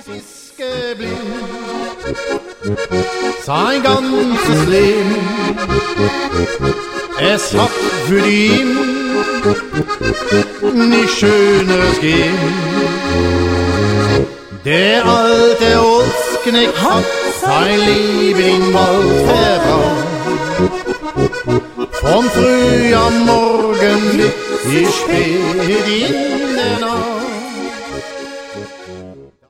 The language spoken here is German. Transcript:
ist geblieben, sein ganzes Leben. Es hat für ihn nichts Schöneres gegeben. Der alte Holzknecht hat sein Leben im Wald verbracht. Vom früh am Morgen bis spät in der Nacht.